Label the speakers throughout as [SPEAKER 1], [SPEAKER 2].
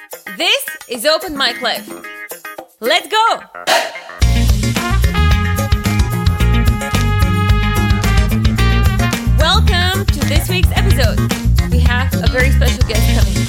[SPEAKER 1] This is Open Mic Life. Let's go! Welcome to this week's episode. We have a very special guest coming.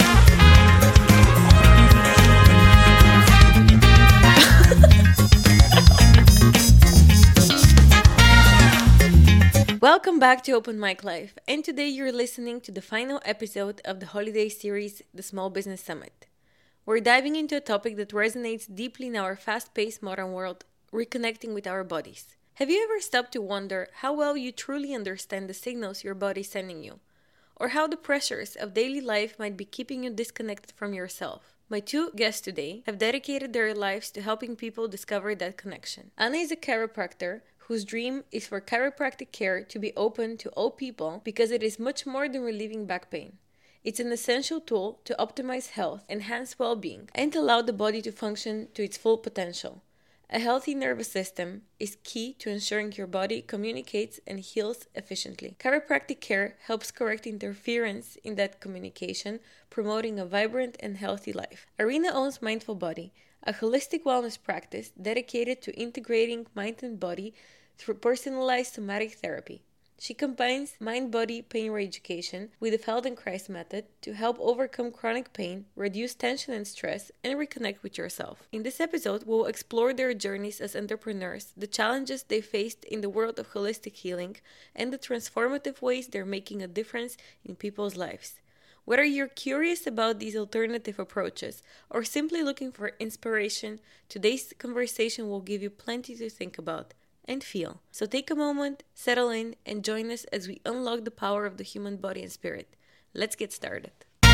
[SPEAKER 1] Welcome back to Open Mic Life, and today you're listening to the final episode of the holiday series, The Small Business Summit. We're diving into a topic that resonates deeply in our fast-paced modern world, reconnecting with our bodies. Have you ever stopped to wonder how well you truly understand the signals your body is sending you? Or how the pressures of daily life might be keeping you disconnected from yourself? My two guests today have dedicated their lives to helping people discover that connection. Anna is a chiropractor whose dream is for chiropractic care to be open to all people because it is much more than relieving back pain. It's an essential tool to optimize health, enhance well-being, and allow the body to function to its full potential. A healthy nervous system is key to ensuring your body communicates and heals efficiently. Chiropractic care helps correct interference in that communication, promoting a vibrant and healthy life. Arena owns Mindful Body, a holistic wellness practice dedicated to integrating mind and body through personalized somatic therapy. She combines mind-body pain re-education with the Feldenkrais method to help overcome chronic pain, reduce tension and stress, and reconnect with yourself. In this episode, we'll explore their journeys as entrepreneurs, the challenges they faced in the world of holistic healing, and the transformative ways they're making a difference in people's lives. Whether you're curious about these alternative approaches or simply looking for inspiration, today's conversation will give you plenty to think about and feel. So take a moment, settle in, and join us as we unlock the power of the human body and spirit. Let's get started.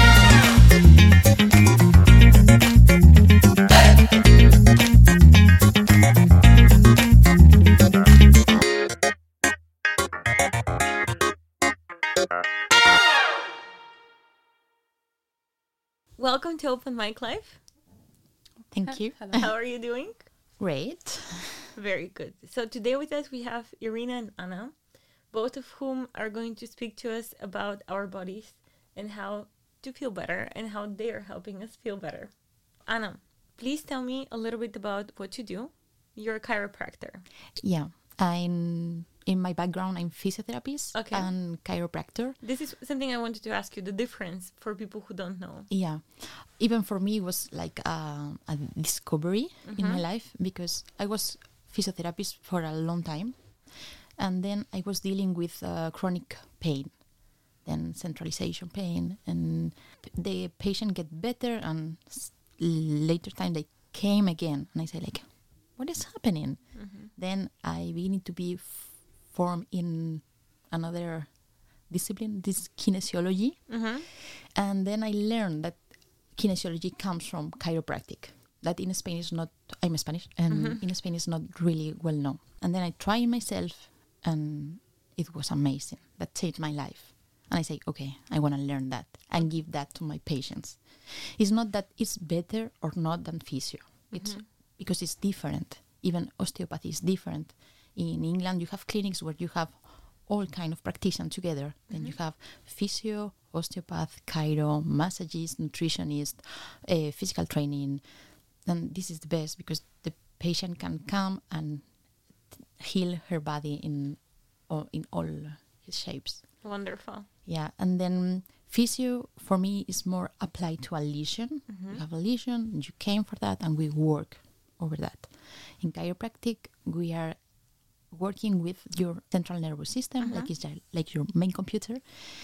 [SPEAKER 1] Welcome to Open Mic Life.
[SPEAKER 2] Thank you.
[SPEAKER 1] Hello. How are you doing?
[SPEAKER 2] Great.
[SPEAKER 1] Very good. So today with us we have Irina and Anna, both of whom are going to speak to us about our bodies and how to feel better and how they are helping us feel better. Anna, please tell me a little bit about what you do. You're a chiropractor.
[SPEAKER 2] Yeah, in my background, I'm physiotherapist and chiropractor.
[SPEAKER 1] This is something I wanted to ask you, the difference for people who don't know.
[SPEAKER 2] Yeah, even for me, it was like a discovery in my life because I was physiotherapist for a long time. And then I was dealing with chronic pain, then centralization pain. And the patient get better and later time they came again. And I say like, what is happening? Then I began to be formed in another discipline, this kinesiology. And then I learned that kinesiology comes from chiropractic. That in Spain is not, I'm Spanish, and in Spain is not really well known. And then I tried myself and it was amazing. That changed my life. And I say, okay, I want to learn that and give that to my patients. It's not that it's better or not than physio. It's because it's different. Even osteopathy is different. In England, you have clinics where you have all kind of practitioners together. Then you have physio, osteopath, chiro, massagist, nutritionist, physical training. And this is the best because the patient can come and heal her body in all his shapes.
[SPEAKER 1] Wonderful.
[SPEAKER 2] Yeah, and then physio for me is more applied to a lesion. You have a lesion, and you came for that, and we work over that. In chiropractic, we are working with your central nervous system, like your main computer,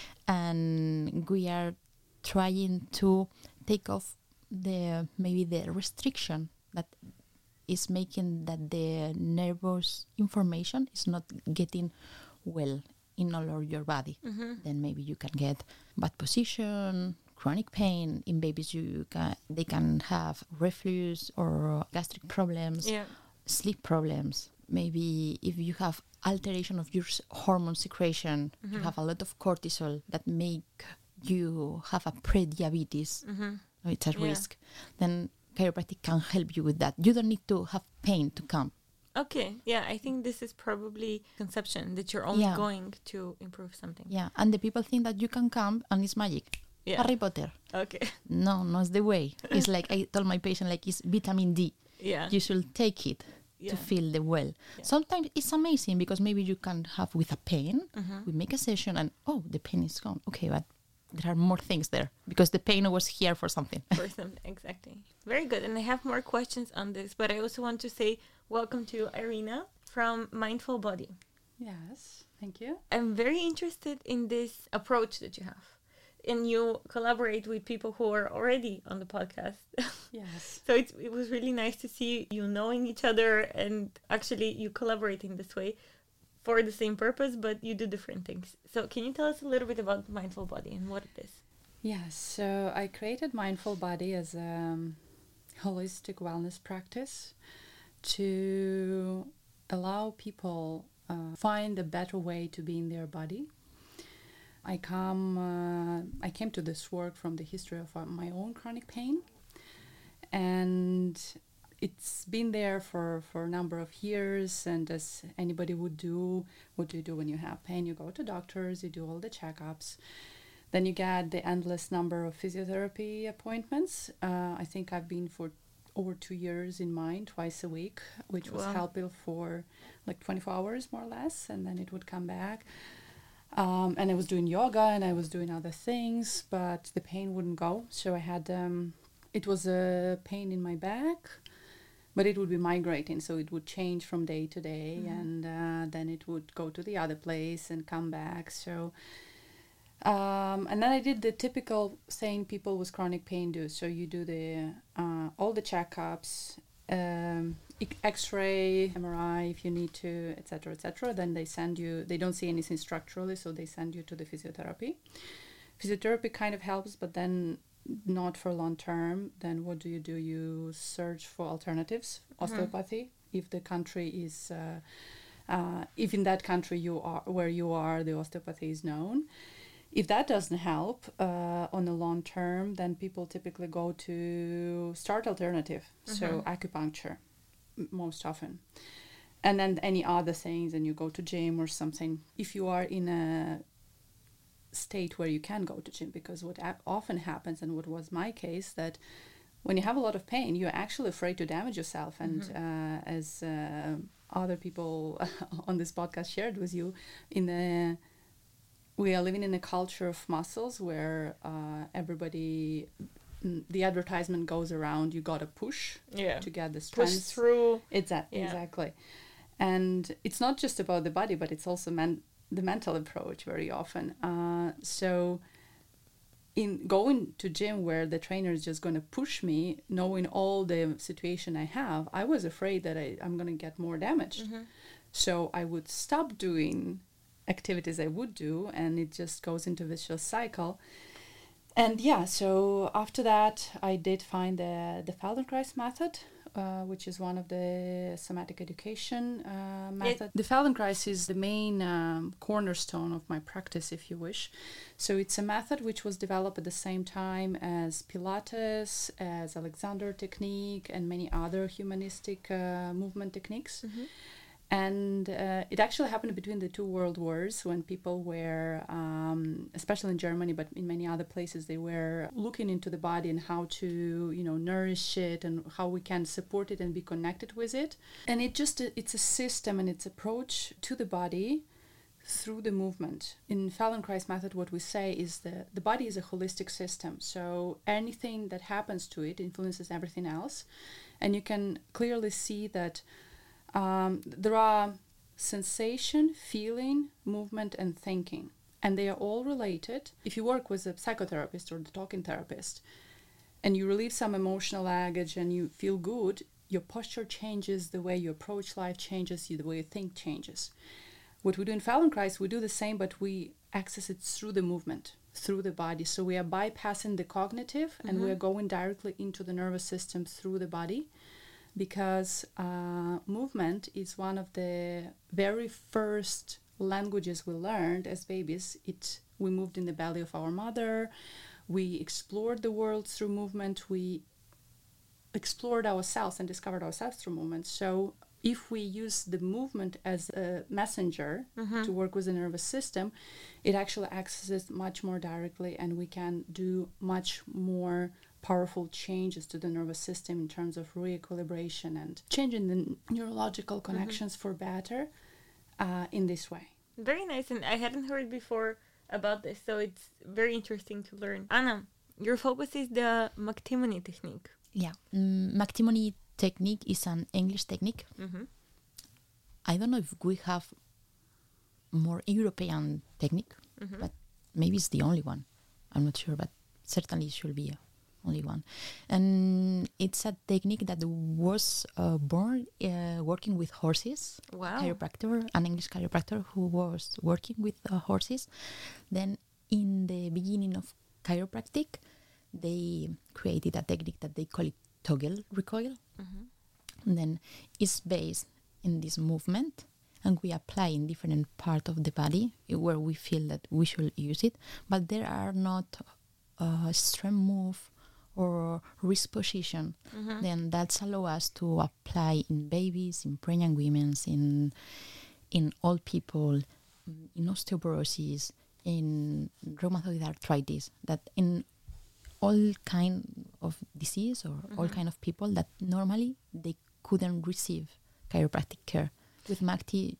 [SPEAKER 2] and we are trying to take off the restriction that is making that the nervous information is not getting well in all of your body. Then maybe you can get bad position, chronic pain. In babies, they can have reflux or gastric problems, sleep problems. Maybe if you have alteration of your hormone secretion, you have a lot of cortisol that make you have a pre-diabetes. It's a risk. Then chiropractic can help you with that. You don't need to have pain to come.
[SPEAKER 1] Okay, yeah, I think this is probably conception that you're only going to improve something.
[SPEAKER 2] Yeah, and the people think that you can come and it's magic.
[SPEAKER 1] Yeah.
[SPEAKER 2] Harry Potter.
[SPEAKER 1] Okay.
[SPEAKER 2] No, not the way. It's like I told my patient, like it's vitamin D.
[SPEAKER 1] Yeah.
[SPEAKER 2] You should take it
[SPEAKER 1] Yeah.
[SPEAKER 2] to feel the well.
[SPEAKER 1] Yeah.
[SPEAKER 2] Sometimes it's amazing because maybe you can have with a pain. We make a session and the pain is gone. Okay, but there are more things there because the pain was here for something.
[SPEAKER 1] Exactly. Very good. And I have more questions on this, but I also want to say welcome to Irina from Mindful Body.
[SPEAKER 3] Yes, thank you.
[SPEAKER 1] I'm very interested in this approach that you have. And you collaborate with people who are already on the podcast.
[SPEAKER 3] Yes.
[SPEAKER 1] So it was really nice to see you knowing each other and actually you collaborating this way for the same purpose, but you do different things. So can you tell us a little bit about Mindful Body and what it is?
[SPEAKER 3] Yes, so I created Mindful Body as a holistic wellness practice to allow people find a better way to be in their body. I came to this work from the history of my own chronic pain, and it's been there for a number of years. And as anybody would do, what do you do when you have pain? You go to doctors, you do all the checkups, then you get the endless number of physiotherapy appointments. I think I've been for over 2 years in mine, twice a week, which was helpful for like 24 hours more or less, and then it would come back. And I was doing yoga and I was doing other things, but the pain wouldn't go. So I had, it was a pain in my back, but it would be migrating. So it would change from day to day, and then it would go to the other place and come back. So, and then I did the typical thing people with chronic pain do. So you do the all the checkups, X-ray, MRI if you need to, etc., etc. Then they send you, they don't see anything structurally, so they send you to the physiotherapy. Physiotherapy kind of helps, but then not for long term. Then what do? You search for alternatives, osteopathy, if the country is, if in that country you are, where you are, the osteopathy is known. If that doesn't help on the long term, then people typically go to start alternative, so acupuncture most often, and then any other things, and you go to gym or something. If you are in a state where you can go to gym, because what often happens, and what was my case, that when you have a lot of pain, you're actually afraid to damage yourself, and as other people on this podcast shared with you, we are living in a culture of muscles where everybody, the advertisement goes around, you gotta push to get the strength.
[SPEAKER 1] Push through.
[SPEAKER 3] Exactly. And it's not just about the body, but it's also the mental approach very often. So in going to gym where the trainer is just going to push me, knowing all the situation I have, I was afraid that I'm going to get more damaged. So I would stop doing activities I would do, and it just goes into a vicious cycle. And so after that, I did find the Feldenkrais method, which is one of the somatic education methods. The Feldenkrais is the main cornerstone of my practice, if you wish. So it's a method which was developed at the same time as Pilates, as Alexander technique, and many other humanistic movement techniques. And it actually happened between the two world wars, when people were, especially in Germany, but in many other places, they were looking into the body and how to, nourish it and how we can support it and be connected with it. And it's a system and its approach to the body through the movement. In Feldenkrais method, what we say is the body is a holistic system. So anything that happens to it influences everything else. And you can clearly see that there are sensation, feeling, movement, and thinking, and they are all related. If you work with a psychotherapist or the talking therapist, and you relieve some emotional baggage and you feel good, your posture changes, the way you approach life changes, the way you think changes. What we do in Feldenkrais, we do the same, but we access it through the movement, through the body. So we are bypassing the cognitive, and we are going directly into the nervous system through the body. Because movement is one of the very first languages we learned as babies. We moved in the belly of our mother. We explored the world through movement. We explored ourselves and discovered ourselves through movement. So if we use the movement as a messenger to work with the nervous system, it actually accesses much more directly, and we can do much more powerful changes to the nervous system in terms of re-equilibration and changing the neurological connections for better in this way.
[SPEAKER 1] Very nice, and I hadn't heard before about this, so it's very interesting to learn. Anna, your focus is the Maktimony technique.
[SPEAKER 2] Yeah, Maktimony technique is an English technique. I don't know if we have more European technique, but maybe it's the only one. I'm not sure, but certainly it should be only one. And it's a technique that was born working with horses.
[SPEAKER 1] Wow.
[SPEAKER 2] Chiropractor, an English chiropractor who was working with horses. Then in the beginning of chiropractic, they created a technique that they call it toggle recoil. And then it's based in this movement, and we apply in different part of the body where we feel that we should use it, but there are not strength move or wrist position. Then that's allow us to apply in babies, in pregnant women, in old people, in osteoporosis, in rheumatoid arthritis, that in all kind of disease or all kind of people that normally they couldn't receive chiropractic care. With Makti,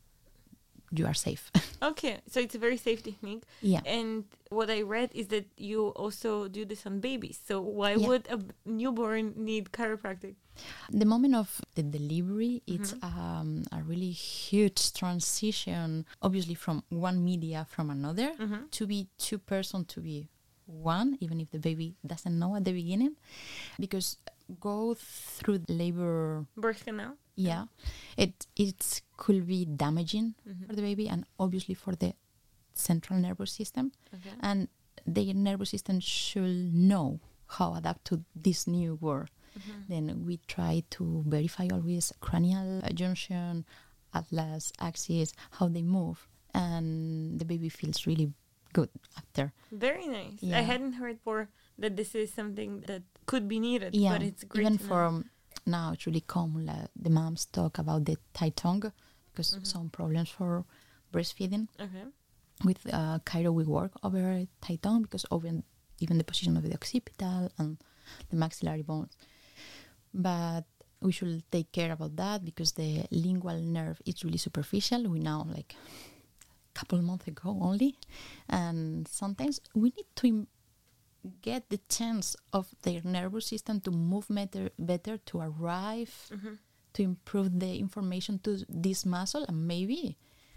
[SPEAKER 2] you are safe.
[SPEAKER 1] Okay, so it's a very safe technique.
[SPEAKER 2] Yeah.
[SPEAKER 1] And what I read is that you also do this on babies. So why would a newborn need chiropractic?
[SPEAKER 2] The moment of the delivery, it's a really huge transition, obviously from one media from another, to be two person to be one, even if the baby doesn't know at the beginning, because go through labor
[SPEAKER 1] Birth canal?
[SPEAKER 2] Yeah, it could be damaging for the baby and obviously for the central nervous system.
[SPEAKER 1] Okay.
[SPEAKER 2] And the nervous system should know how adapt to this new world. Then we try to verify always cranial junction, atlas, axis, how they move, and the baby feels really good after.
[SPEAKER 1] Very nice.
[SPEAKER 2] Yeah.
[SPEAKER 1] I hadn't heard before that this is something that could be needed,
[SPEAKER 2] Yeah,
[SPEAKER 1] but it's great
[SPEAKER 2] even
[SPEAKER 1] to know.
[SPEAKER 2] for now it's really common. The moms talk about the tight tongue because some problems for breastfeeding.
[SPEAKER 1] Okay.
[SPEAKER 2] With Cairo, we work over tight tongue because even the position of the occipital and the maxillary bones. But we should take care about that because the lingual nerve is really superficial. We know like a couple months ago only, and sometimes we need to get the chance of their nervous system to move better to arrive, to improve the information to this muscle, and maybe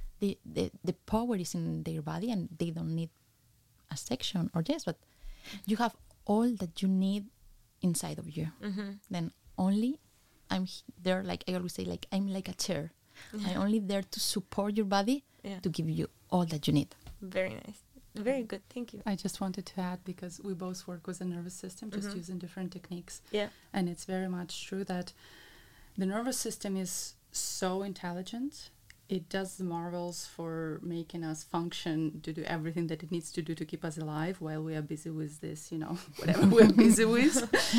[SPEAKER 2] the power is in their body and they don't need a section or this, but you have all that you need inside of you. Then only I'm there, like I always say, like I'm like a chair. I'm only there to support your body, to give you all that you need.
[SPEAKER 1] Very nice. Very good. Thank you.
[SPEAKER 3] I just wanted to add, because we both work with the nervous system, just using different techniques.
[SPEAKER 1] Yeah.
[SPEAKER 3] And it's very much true that the nervous system is so intelligent. It does the marvels for making us function, to do everything that it needs to do to keep us alive while we are busy with this, whatever we're busy with.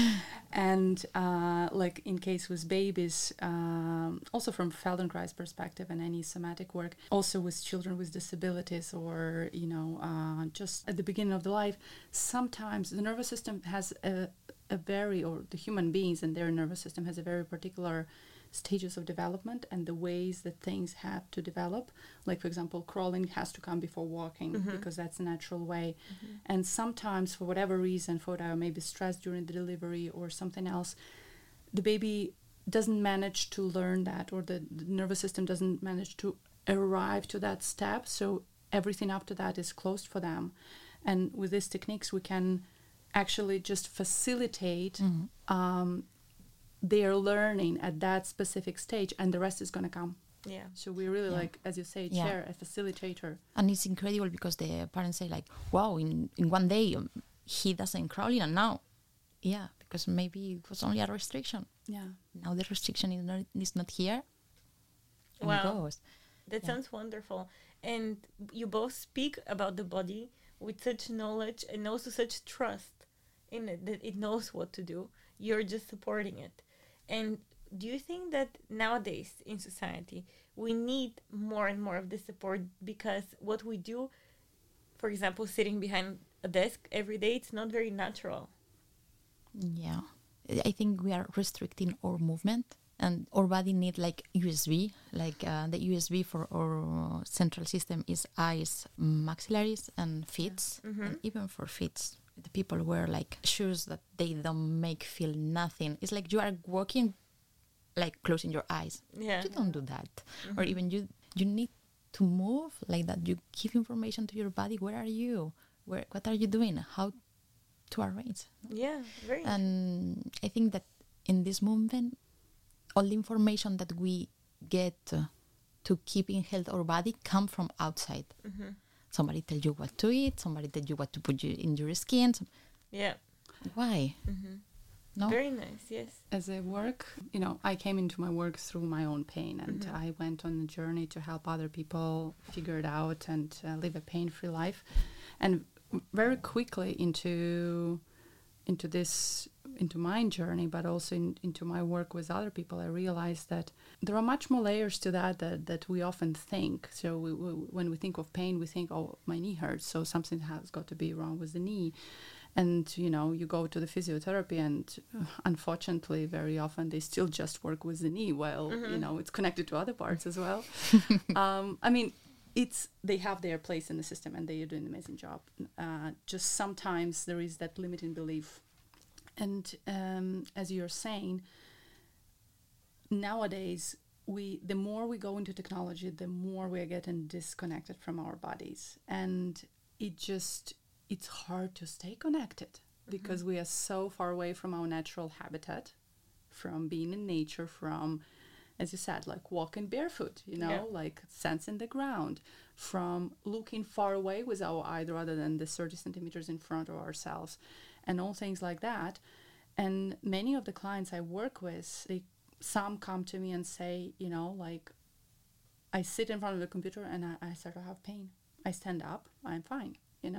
[SPEAKER 3] And like in case with babies, also from Feldenkrais perspective and any somatic work, also with children with disabilities or, just at the beginning of the life, sometimes the nervous system has a very, or the human beings and their nervous system has a very particular stages of development and the ways that things have to develop. Like, for example, crawling has to come before walking because that's a natural way. And sometimes, for whatever reason, maybe stress during the delivery or something else, the baby doesn't manage to learn that, or the nervous system doesn't manage to arrive to that step. So everything after that is closed for them. And with these techniques, we can actually just facilitate their learning at that specific stage, and the rest is going to come.
[SPEAKER 1] Yeah.
[SPEAKER 3] So we really like, as you say, chair, a facilitator.
[SPEAKER 2] And it's incredible because the parents say like, wow, in one day he doesn't crawling, and now, because maybe it was only a restriction.
[SPEAKER 3] Yeah.
[SPEAKER 2] Now the restriction is not here. And it
[SPEAKER 1] Wow.
[SPEAKER 2] goes.
[SPEAKER 1] That sounds wonderful. And you both speak about the body with such knowledge and also such trust in it that it knows what to do. You're just supporting it. And do you think that nowadays in society we need more and more of this support because what we do, for example, sitting behind a desk every day, it's not very natural?
[SPEAKER 2] Yeah. I think we are restricting our movement, and our body need like USB, like the USB for our central system is eyes, maxillaries, and feet. And even for feet, the people wear like shoes that they don't make feel nothing. It's like you are walking, like closing your eyes.
[SPEAKER 1] Yeah.
[SPEAKER 2] You don't do that, or even you need to move like that. You give information to your body. Where are you? What are you doing? How to arrange?
[SPEAKER 1] Yeah, very.
[SPEAKER 2] And I think that in this movement, all the information that we get to keep in health our body come from outside. Somebody tell you what to eat. Somebody tell you what to put in your skin.
[SPEAKER 1] Yeah.
[SPEAKER 2] Why? No.
[SPEAKER 1] Very nice. Yes.
[SPEAKER 3] As a work, I came into my work through my own pain, and I went on a journey to help other people figure it out and live a pain-free life. And very quickly into my journey, but also into my work with other people, I realized that there are much more layers to that we often think. So when we think of pain, we think, oh, my knee hurts, so something has got to be wrong with the knee. And, you go to the physiotherapy, and unfortunately, very often they still just work with the knee while, it's connected to other parts as well. I mean, they have their place in the system, and they are doing an amazing job. Just sometimes there is that limiting belief. And as you're saying, nowadays, the more we go into technology, the more we are getting disconnected from our bodies. And it's hard to stay connected because we are so far away from our natural habitat, from being in nature, from, as you said, like walking barefoot, like sensing the ground, from looking far away with our eye rather than the 30 centimeters in front of ourselves, and all things like that. And many of the clients I work with, some come to me and say, like, I sit in front of the computer and I start to have pain. I stand up, I'm fine,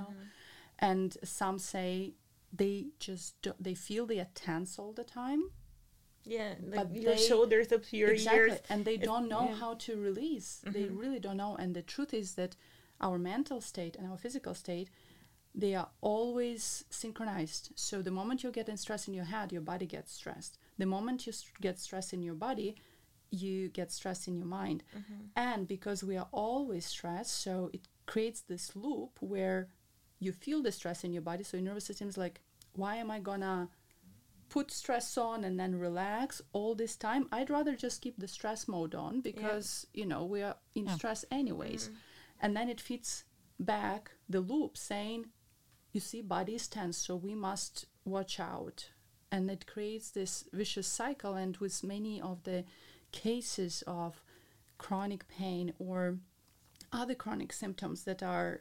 [SPEAKER 3] And some say they feel they are tense all the time.
[SPEAKER 1] Yeah,
[SPEAKER 3] but
[SPEAKER 1] your shoulders up to your ears.
[SPEAKER 3] And they don't know how to release. They really don't know. And the truth is that our mental state and our physical state, they are always synchronized. So the moment you get in stress in your head, your body gets stressed. The moment you get stress in your body, you get stress in your mind. And because we are always stressed, so it creates this loop where you feel the stress in your body. So your nervous system is like, why am I gonna put stress on and then relax all this time? I'd rather just keep the stress mode on because, we are in stress anyways. And then it feeds back the loop saying, you see, body is tense, so we must watch out. And it creates this vicious cycle. And with many of the cases of chronic pain or other chronic symptoms that are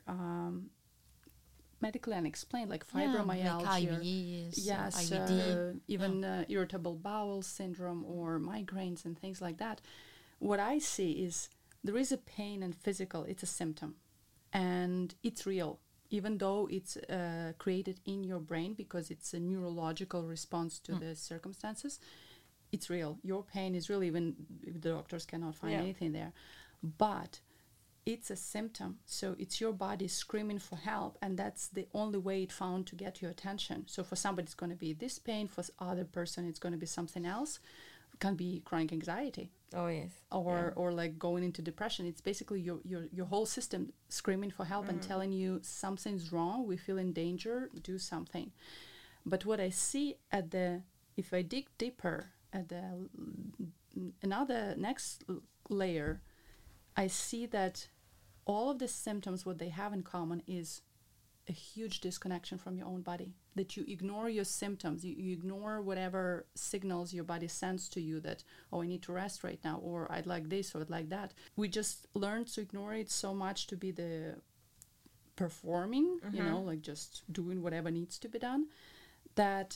[SPEAKER 3] medically unexplained, like fibromyalgia,
[SPEAKER 2] like IBS,
[SPEAKER 3] yes,
[SPEAKER 2] IBD,
[SPEAKER 3] even irritable bowel syndrome or migraines and things like that. What I see is there is a pain and physical, it's a symptom, and it's real, even though it's created in your brain because it's a neurological response to the circumstances. It's real. Your pain is real, even if the doctors cannot find anything there. But it's a symptom, so it's your body screaming for help, and that's the only way it found to get your attention. So for somebody it's going to be this pain, for other person it's going to be something else. It can be chronic anxiety.
[SPEAKER 1] Oh yes.
[SPEAKER 3] Or like going into depression. It's basically your whole system screaming for help and telling you something's wrong, we feel in danger, do something. But what I see if I dig deeper at another next layer, I see that all of the symptoms, what they have in common is a huge disconnection from your own body, that you ignore your symptoms, you ignore whatever signals your body sends to you that, oh, I need to rest right now, or I'd like this, or I'd like that. We just learned to ignore it so much to be the performing, like just doing whatever needs to be done, that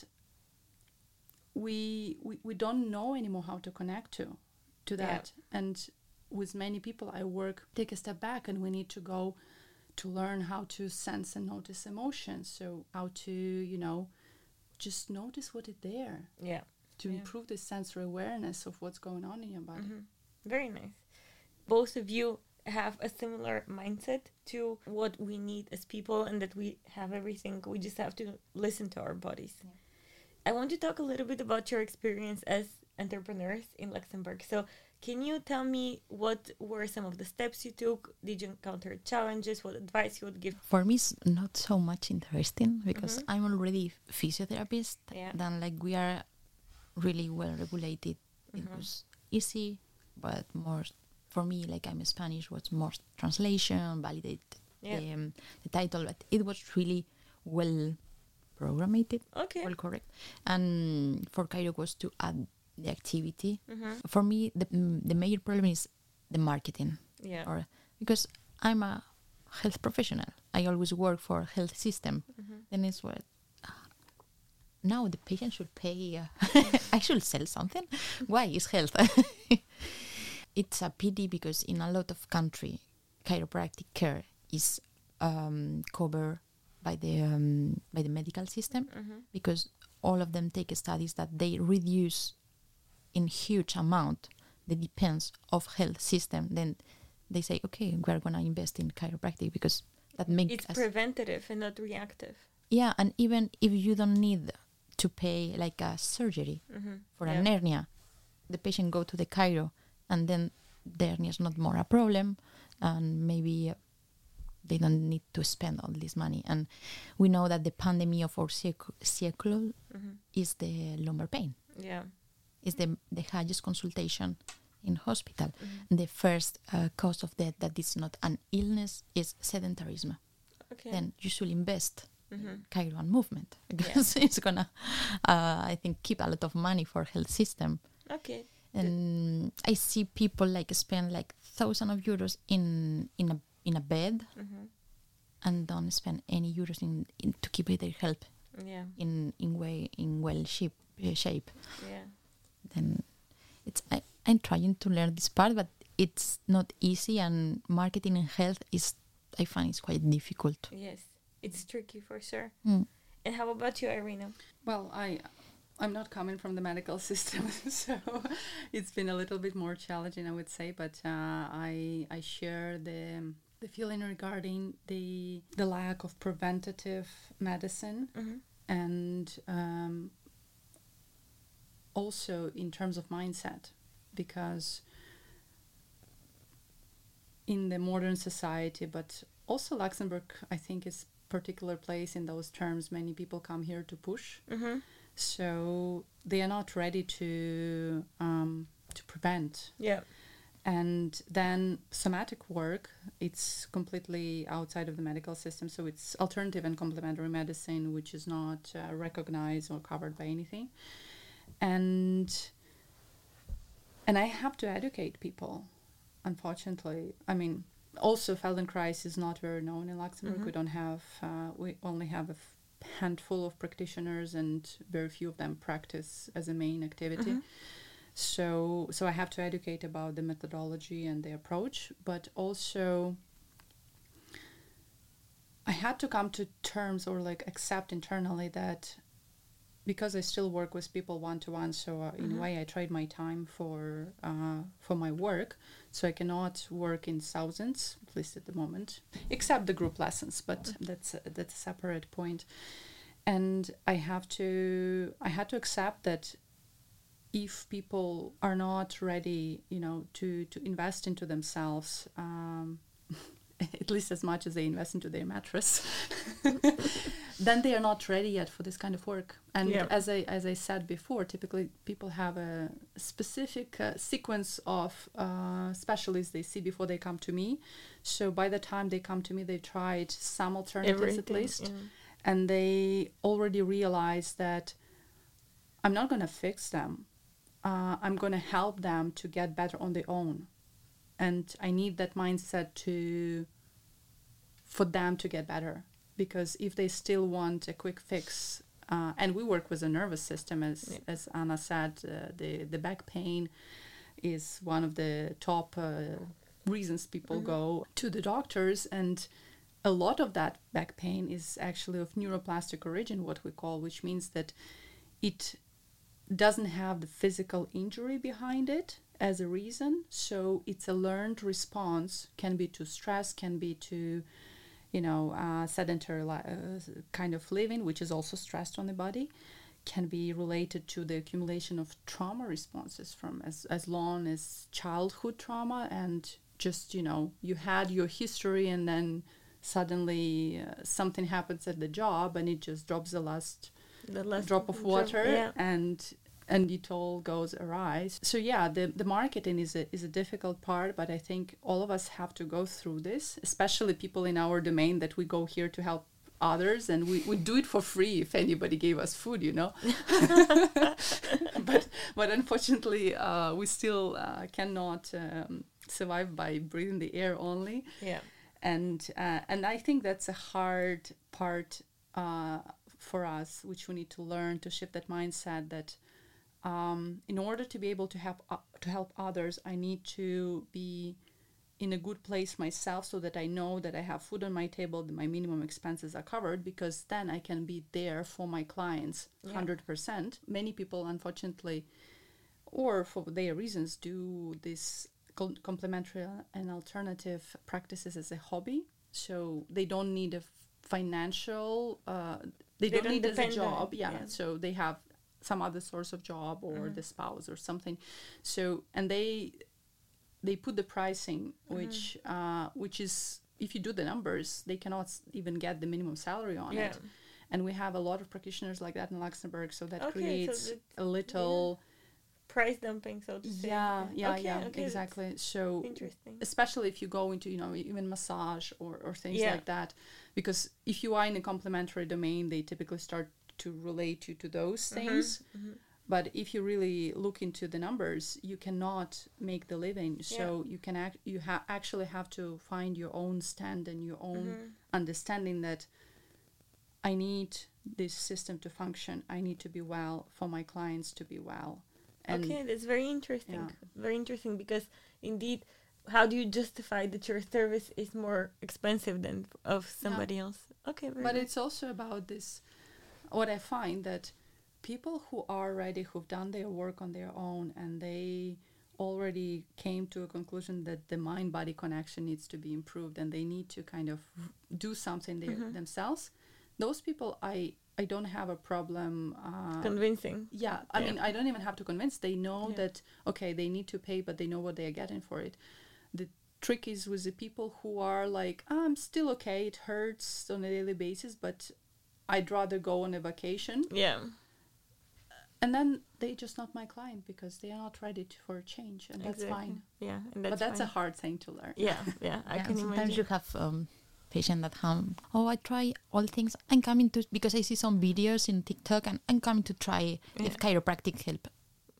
[SPEAKER 3] we don't know anymore how to connect to that. And with many people I work, take a step back, and we need to go to learn how to sense and notice emotions. So how to, just notice what is there.
[SPEAKER 1] Yeah.
[SPEAKER 3] to improve the sensory awareness of what's going on in your body.
[SPEAKER 1] Very nice. Both of you have a similar mindset to what we need as people, and that we have everything. We just have to listen to our bodies. Yeah. I want to talk a little bit about your experience as entrepreneurs in Luxembourg. So can you tell me what were some of the steps you took? Did you encounter challenges? What advice you would give?
[SPEAKER 2] For me, it's not so much interesting because I'm already physiotherapist.
[SPEAKER 1] Yeah.
[SPEAKER 2] Then like we are really well regulated. It was easy, but more for me, like I'm Spanish, was more translation, validate the title, but it was really well programmed, well correct. And for Cairo was to add the activity. For me, the major problem is the marketing.
[SPEAKER 1] Yeah.
[SPEAKER 2] Or because I'm a health professional, I always work for health system. Then it's what now the patient should pay. I should sell something. Why is health? It's a pity because in a lot of country, chiropractic care is covered by the medical system because all of them take studies that they reduce in huge amount the depends of health system. Then they say, okay, we're gonna invest in chiropractic because that makes
[SPEAKER 1] it's preventative and not reactive.
[SPEAKER 2] Yeah, and even if you don't need to pay like a surgery for an hernia, the patient go to the chiro, and then the hernia is not more a problem, and maybe they don't need to spend all this money. And we know that the pandemic of our cycle is the lumbar pain.
[SPEAKER 1] Yeah,
[SPEAKER 2] is the highest consultation in hospital. The first cause of death that is not an illness is sedentarism.
[SPEAKER 1] Okay.
[SPEAKER 2] Then you should invest in chiro and movement because it's gonna, I think, keep a lot of money for health system.
[SPEAKER 1] Okay.
[SPEAKER 2] And I see people like spend like thousands of euros in a bed and don't spend any euros in to keep their health in well shape.
[SPEAKER 1] Yeah.
[SPEAKER 2] Then I'm trying to learn this part, but it's not easy, and marketing in health I find it's quite difficult.
[SPEAKER 1] Yes, it's tricky for sure.
[SPEAKER 2] Mm.
[SPEAKER 1] And how about you, Irina?
[SPEAKER 3] Well, I'm not coming from the medical system, so it's been a little bit more challenging, I would say. But I share the feeling regarding the lack of preventative medicine, and also in terms of mindset, because in the modern society, but also Luxembourg, I think, is particular place in those terms. Many people come here to push. So they are not ready to prevent.
[SPEAKER 1] Yeah.
[SPEAKER 3] And then somatic work, it's completely outside of the medical system. So it's alternative and complementary medicine, which is not recognized or covered by anything. And I have to educate people, unfortunately. I mean, also Feldenkrais is not very known in Luxembourg. We don't have, we only have a handful of practitioners, and very few of them practice as a main activity. So I have to educate about the methodology and the approach, but also I had to come to terms or like accept internally that because I still work with people one-to-one, so in a way I trade my time for my work, so I cannot work in thousands, at least at the moment, except the group lessons, but that's a separate point. And I had to accept that if people are not ready, to invest into themselves, at least as much as they invest into their mattress, then they are not ready yet for this kind of work. And as I said before, typically people have a specific sequence of specialists they see before they come to me. So by the time they come to me, they've tried some alternatives at least, and they already realize that I'm not going to fix them. I'm going to help them to get better on their own. And I need that mindset for them to get better. Because if they still want a quick fix, and we work with the nervous system, as Anna said, the back pain is one of the top reasons people go to the doctors. And a lot of that back pain is actually of neuroplastic origin, what we call, which means that it doesn't have the physical injury behind it as a reason. So it's a learned response, can be to stress, can be to, sedentary kind of living, which is also stressed on the body, can be related to the accumulation of trauma responses from as long as childhood trauma, and just, you had your history and then suddenly something happens at the job and it just drops the last drop of water, and it all goes awry. So the marketing is a difficult part, but I think all of us have to go through this, especially people in our domain that we go here to help others, and we do it for free if anybody gave us food, but unfortunately we still cannot survive by breathing the air only. And I think that's a hard part for us, which we need to learn to shift that mindset, that in order to be able to help others, I need to be in a good place myself, so that I know that I have food on my table, that my minimum expenses are covered, because then I can be there for my clients 100%. Many people, unfortunately, or for their reasons, do this complementary and alternative practices as a hobby. So they don't need a financial, they don't need it as a job. So they have some other source of job, or the spouse or something. So, and they put the pricing, which is, if you do the numbers, they cannot even get the minimum salary on it. And we have a lot of practitioners like that in Luxembourg, so that creates a little
[SPEAKER 1] price dumping, so to say.
[SPEAKER 3] Exactly. So
[SPEAKER 1] interesting,
[SPEAKER 3] especially if you go into, even massage or things like that, because if you are in a complementary domain, they typically start to relate you to those things. But if you really look into the numbers, you cannot make the living. So you can actually have to find your own stand and your own understanding that I need this system to function. I need to be well for my clients to be well. And
[SPEAKER 1] that's very interesting. Very interesting, because indeed, how do you justify that your service is more expensive than of somebody else? But
[SPEAKER 3] it's also about this, what I find that people who are ready, who've done their work on their own, and they already came to a conclusion that the mind-body connection needs to be improved, and they need to kind of do something themselves, those people I don't have a problem
[SPEAKER 1] convincing.
[SPEAKER 3] I mean, I don't even have to convince. They know that, okay, they need to pay, but they know what they are getting for it. The trick is with the people who are like, I'm still okay, it hurts on a daily basis, but I'd rather go on a vacation. And then they're just not my client, because they are not ready for a change, and that's fine.
[SPEAKER 1] But
[SPEAKER 3] that's a hard thing to learn.
[SPEAKER 1] I can
[SPEAKER 2] sometimes
[SPEAKER 1] imagine.
[SPEAKER 2] you have patients that have, I try all things. I'm coming to, because I see some videos in TikTok, and I'm coming to try if chiropractic help.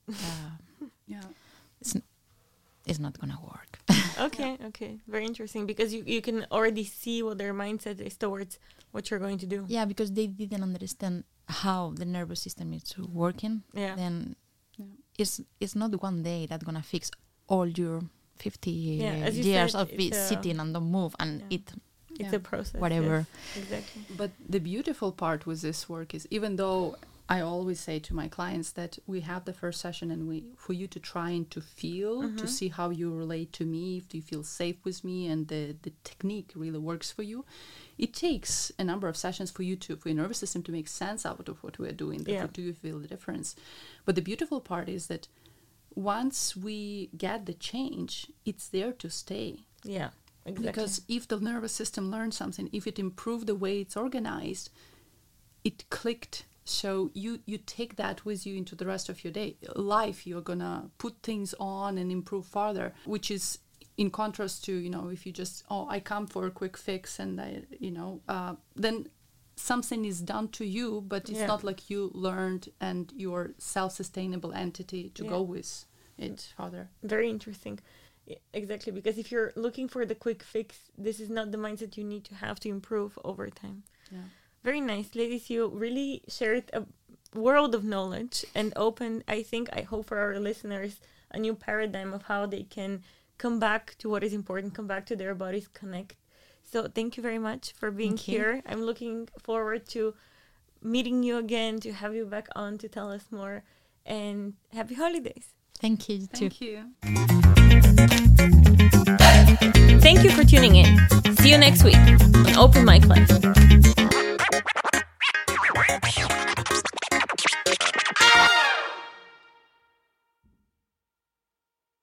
[SPEAKER 2] It's not gonna work.
[SPEAKER 1] Okay, very interesting, because you can already see what their mindset is towards what you're going to do.
[SPEAKER 2] Because they didn't understand how the nervous system is working. Then it's not one day that's gonna fix all your 50 years of sitting and don't move, and
[SPEAKER 1] it's a process.
[SPEAKER 2] Whatever.
[SPEAKER 1] Yes, exactly.
[SPEAKER 3] But the beautiful part with this work is, even though I always say to my clients that we have the first session, and for you to try and to feel, to see how you relate to me, if you feel safe with me, and the technique really works for you. It takes a number of sessions for your nervous system to make sense out of what we're doing. Do you feel the difference? But the beautiful part is that once we get the change, it's there to stay.
[SPEAKER 1] Exactly.
[SPEAKER 3] Because if the nervous system learned something, if it improved the way it's organized, it clicked. So you take that with you into the rest of your life. You're gonna put things on and improve further, which is in contrast to, if you just, I come for a quick fix, and then something is done to you, but it's not like you learned and you're self-sustainable entity to go with it further.
[SPEAKER 1] Very interesting. Exactly, because if you're looking for the quick fix, this is not the mindset you need to have to improve over time. Very nice, ladies. You really shared a world of knowledge and opened, I hope for our listeners, a new paradigm of how they can come back to what is important, come back to their bodies, connect. So thank you very much for being here. I'm looking forward to meeting you again, to have you back on to tell us more. and happy holidays.
[SPEAKER 2] Thank you too.
[SPEAKER 3] Thank you.
[SPEAKER 1] Thank you for tuning in. See you next week on Open Mic Life.